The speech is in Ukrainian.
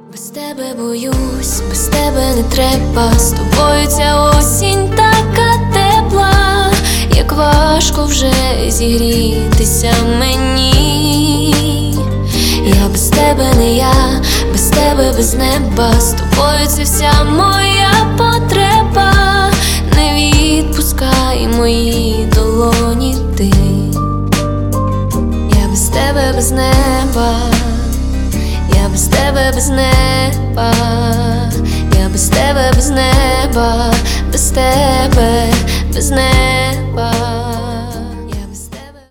Без тебе боюсь, без тебе не треба. З тобою ця осінь така тепла, як важко вже зігрітися мені. Я без тебе не я, без тебе без неба. З тобою це вся моя потреба. Не відпускай мої долоні ти. Я без тебе без неба, я без тебе без неба, я без тебе без неба, без тебе без неба.